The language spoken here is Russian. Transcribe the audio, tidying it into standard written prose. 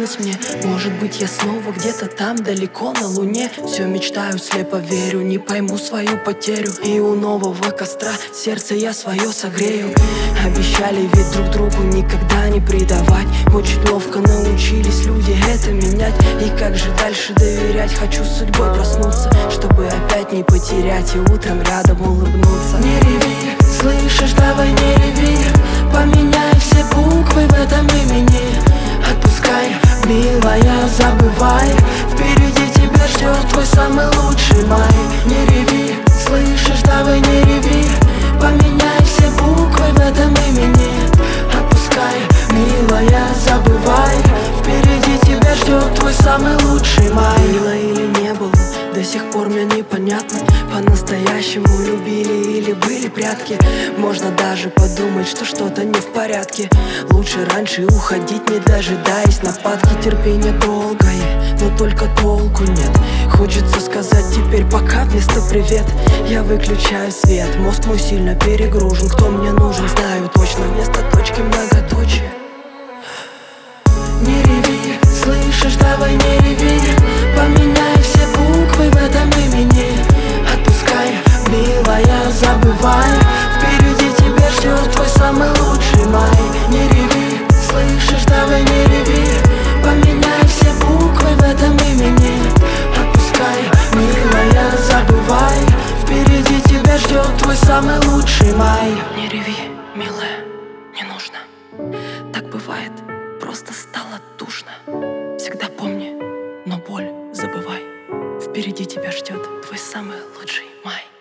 снилось мне. Может быть, я снова где-то там, далеко на луне. Все мечтаю, слепо верю, не пойму свою потерю. И у нового костра сердце я свое согрею. Обещали ведь друг другу никогда не предавать. Очень ловко научились люди это менять. И как же дальше доверять? Хочу с судьбой проснуться, чтобы опять не потерять и утром рядом улыбнуться. Не реви, слышишь, давай не реви. Поменяй все буквы в этом имени. Отпускай, милая, забывай. Впереди тебя ждет твой самый лучший май. Не реви, слышишь, давай не реви. Поменяй все буквы в этом имени. Отпускай, милая, забывай. Впереди тебя ждет твой самый лучший май. Было или не было, до сих пор мне непонятно. По-настоящему любили или были прятки? Можно даже подумать, что что-то не в порядке. Лучше раньше уходить, не дожидаясь нападки. Терпение долгое, но только толку нет. Хочется сказать теперь пока вместо привет. Я выключаю свет, мозг мой сильно перегружен. Кто мне нужен, знаю точно, вместо точки многоточие. Не реви, слышишь, давай не реви. Поменяй все буквы в этом имени. Отпускай, милая, забывай. Впереди тебя ждет твой самый лучший май. Не реви, слышишь, давай не реви. Поменяй все буквы в этом имени. Отпускай, милая, забывай. Впереди тебя ждет твой самый лучший май. Не реви, милая, не нужно. Так бывает, просто стало душно. Всегда помни, но боль забывай. Впереди тебя ждет твой самый лучший май.